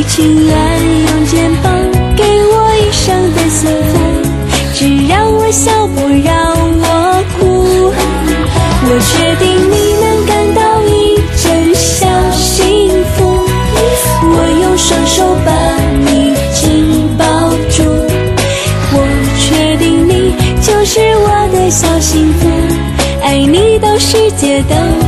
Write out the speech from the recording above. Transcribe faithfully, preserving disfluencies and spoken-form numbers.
你轻软用肩膀给我一生的幸福，只让我笑不让我哭。我确定你能感到一阵小幸福，我用双手把你紧抱住。我确定你就是我的小幸福，爱你到世界的